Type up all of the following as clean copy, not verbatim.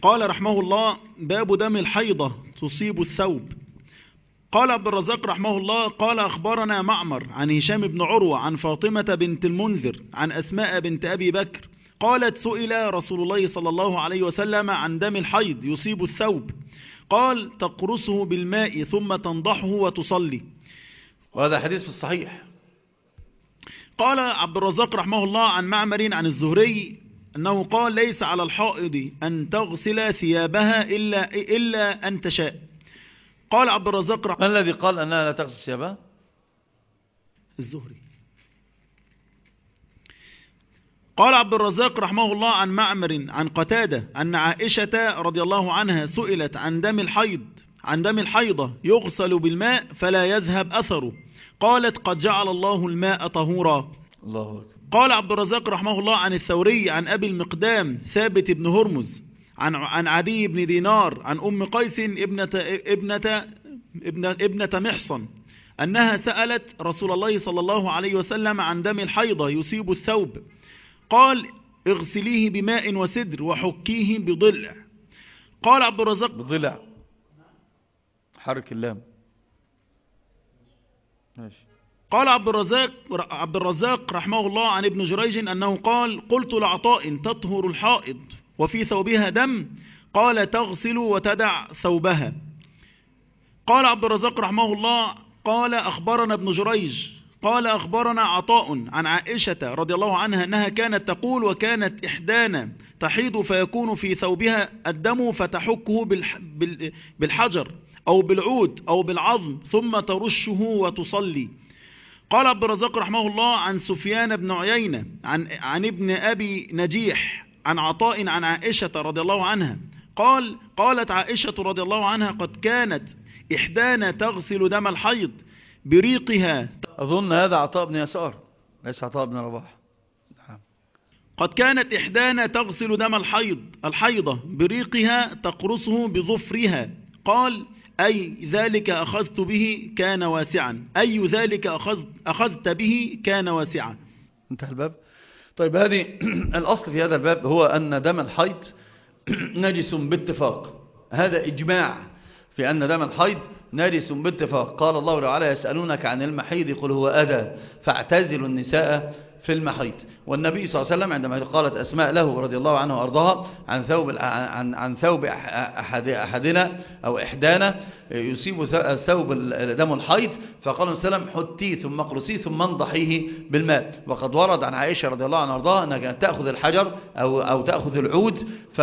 قال رحمه الله: باب دم الحيضة تصيب الثوب. قال عبد الرزاق رحمه الله: قال أخبرنا معمر عن هشام بن عروة عن فاطمة بنت المنذر عن أسماء بنت أبي بكر قالت: سئل رسول الله صلى الله عليه وسلم عن دم الحيض يصيب الثوب، قال: تقرصه بالماء ثم تنضحه وتصلي. وهذا حديث في الصحيح. قال عبد الرزاق رحمه الله عن معمر عن الزهري أنه قال: ليس على الحائض أن تغسل ثيابها إلا أن تشاء. قال عبد الرزاق ما الذي قال أنها لا تغسل ثيابها؟ الزهري. قال عبد الرزاق رحمه الله عن معمر عن قتادة أن عائشة رضي الله عنها سئلت عن دم الحيضة يغسل بالماء فلا يذهب أثره، قالت: قد جعل الله الماء طهورا. الله أكبر. قال عبد الرزاق رحمه الله عن الثوري عن أبي المقدام ثابت بن هرمز عن عدي بن دينار عن أم قيس ابنة محصن أنها سألت رسول الله صلى الله عليه وسلم عن دم الحيضة يصيب الثوب، قال: اغسليه بماء وسدر وحكيه بضلع. قال عبد الرزاق بضلع، حرك اللام. ماشي. قال عبد الرزاق رحمه الله عن ابن جريج أنه قال: قلت لعطاء: تطهر الحائض وفي ثوبها دم؟ قال: تغسل وتدع ثوبها. قال عبد الرزاق رحمه الله: قال أخبرنا ابن جريج قال أخبرنا عطاء عن عائشة رضي الله عنها أنها كانت تقول: وكانت إحدانا تحيض فيكون في ثوبها الدم فتحكه بالحجر أو بالعود أو بالعظم ثم ترشه وتصلي. قال عبد الرزاق رحمه الله عن سفيان بن عيينة عن ابن أبي نجيح عن عطاء عن عائشة رضي الله عنها قالت عائشة رضي الله عنها: قد كانت إحدانا تغسل دم الحيض بريقها. أظن هذا عطاء بن يسار ليس عطاء بن رباح. قد كانت إحدانا تغسل دم الحيضة بريقها تقرصه بظفرها، قال: أي ذلك أخذت به كان واسعا، أي ذلك أخذت به كان واسعا. انتهى الباب. طيب، هذه الأصل في هذا الباب هو أن دم الحيض نجس باتفاق. هذا إجماع في أن دم الحيض نجس باتفاق. قال الله تعالى: يسألونك عن المحيض قل هو أذى فاعتزلوا النساء في المحيض. والنبي صلى الله عليه وسلم عندما قالت أسماء له رضي الله عنه وأرضاها عن ثوب أحدنا أو إحدانا يصيب ثوب دم الحيض، فقال صلى الله عليه وسلم: حتيه ثم اقرصيه ثم انضحيه بالماء. وقد ورد عن عائشة رضي الله عنها وأرضاها أنها تأخذ الحجر أو تأخذ العود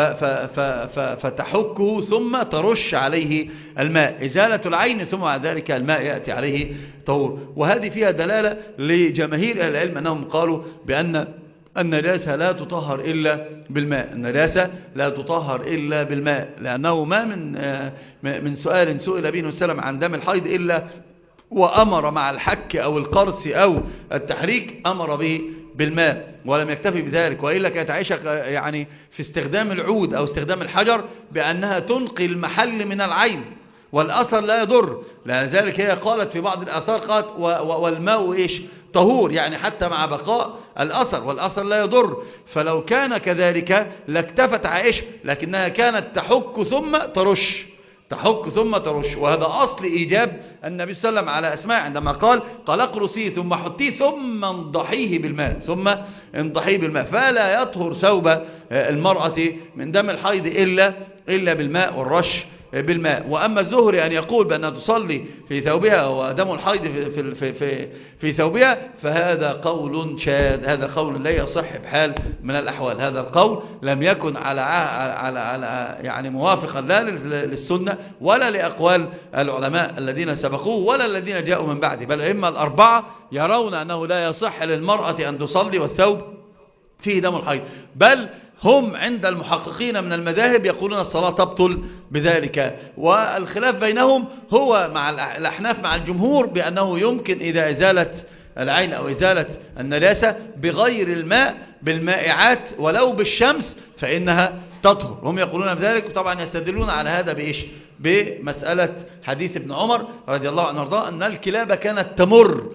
فتحكه ثم ترش عليه الماء إزالة العين، ثم بعد ذلك الماء يأتي عليه طهور. وهذه فيها دلالة لجماهير أهل العلم أنهم قالوا بأن النجاسة لا تطهر إلا بالماء. النجاسة لا تطهر إلا بالماء، لأنه ما من سؤال سئل به وسلم عن دم الحيض إلا وأمر مع الحك أو القرص أو التحريك أمر به بالماء، ولم يكتفي بذلك. وإلا كانت عائشة يعني في استخدام العود أو استخدام الحجر بأنها تنقي المحل من العين والأثر لا يضر، لذلك هي قالت في بعض الآثار قالت: والماء إيش؟ طهور، يعني حتى مع بقاء الأثر، والأثر لا يضر. فلو كان كذلك لاكتفت عائشة، لكنها كانت تحك ثم ترش، تحك ثم ترش. وهذا أصل إيجاب النبي صلى الله عليه وسلم على أسماء عندما قال: اقرصيه ثم حطيه ثم انضحيه بالماء، ثم انضحيه بالماء. فلا يطهر ثوب المرأة من دم الحيض إلا بالماء والرش بالماء. وأما الزهري أن يقول بأنها تصلي في ثوبها ودم الحيض في ثوبها، فهذا قول شاذ، هذا قول لا يصح بحال من الأحوال. هذا القول لم يكن على يعني موافقا لا للسنة ولا لأقوال العلماء الذين سبقوه ولا الذين جاءوا من بعده، بل إما الأربعة يرون أنه لا يصح للمرأة أن تصلي والثوب فيه دم الحيض، بل هم عند المحققين من المذاهب يقولون الصلاة تبطل بذلك. والخلاف بينهم هو مع الأحناف مع الجمهور بأنه يمكن إذا إزالة العين أو إزالة النجاسة بغير الماء بالمائعات ولو بالشمس فإنها تطهر. هم يقولون بذلك، وطبعا يستدلون على هذا بإيش؟ بمسألة حديث ابن عمر رضي الله عنه وارضاه أن الكلاب كانت تمر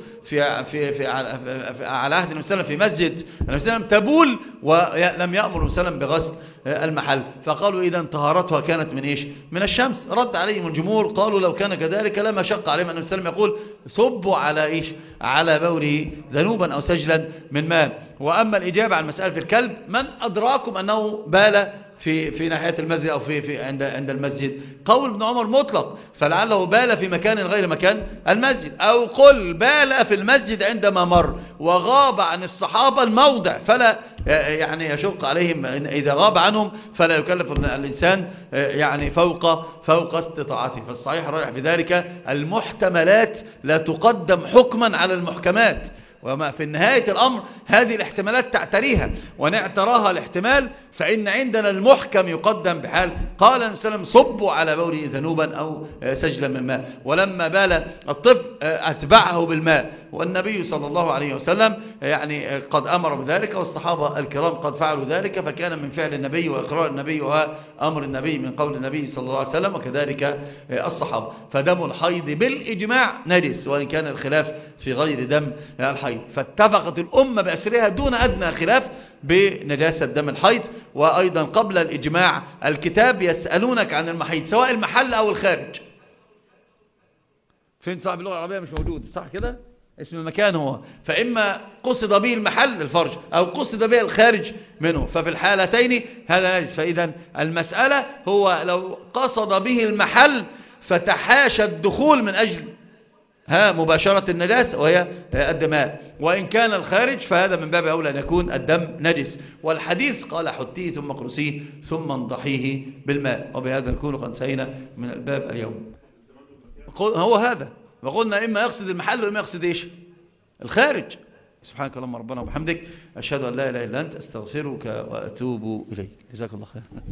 على عهد النبي صلى الله عليه وسلم في مسجد النبي صلى الله عليه وسلم تبول، ولم يأمر النبي صلى الله عليه وسلم بغسل المحل، فقالوا إذا طهارتها كانت من إيش؟ من الشمس. رد عليهم الجمهور قالوا لو كان كذلك لما شق عليهم أن النبي صلى الله عليه وسلم يقول صبوا على إيش؟ على بوله ذنوبا أو سجلا من ماء. وأما الإجابة عن مسألة الكلب، من أدراكم أنه بال في ناحية المسجد أو عند المسجد؟ قول ابن عمر مطلق، فلعله بال في مكان غير مكان المسجد، أو قل بال في المسجد عندما مر وغاب عن الصحابة الموضع، فلا يعني يشق عليهم إذا غاب عنهم، فلا يكلف الإنسان يعني فوق استطاعته. فالصحيح رايح في ذلك المحتملات لا تقدم حكما على المحكمات، وما في نهاية الأمر هذه الاحتمالات تعتريها، ونعتراها الاحتمال فإن عندنا المحكم يقدم بحال قال النبي صلى الله عليه وسلم صبوا على بوله ذنوبا أو سجلا من ماء. ولما بال الطفل أتبعه بالماء، والنبي صلى الله عليه وسلم يعني قد أمر بذلك، والصحابة الكرام قد فعلوا ذلك، فكان من فعل النبي وإقرار النبي وأمر النبي من قول النبي صلى الله عليه وسلم، وكذلك الصحابة. فدم الحيض بالإجماع نجس، وإن كان الخلاف في غير دم الحيض. فاتفقت الأمة بأسرها دون أدنى خلاف بنجاسة دم الحيض. وأيضا قبل الإجماع الكتاب يسألونك عن المحيض سواء المحل أو الخارج. فين صاحب اللغة العربية مش موجود، صح كده؟ اسم المكان هو، فإما قصد به المحل الفرج أو قصد به الخارج منه، ففي الحالتين هذا نجس. فإذا المسألة هو لو قصد به المحل فتحاشى الدخول من أجل مباشرة النجاسة وهي الدماء، وإن كان الخارج فهذا من باب أولى أن يكون الدم نجس. والحديث قال حتيه ثم اقرسيه ثم انضحيه بالماء. وبهذا نكون قد انتهينا من الباب اليوم. هو هذا، وقلنا إما يقصد المحل وإما يقصد إيش؟ الخارج. سبحانك اللهم ربنا وبحمدك، أشهد أن لا إله إلا أنت، أستغفرك وأتوب إليك. جزاك الله خير.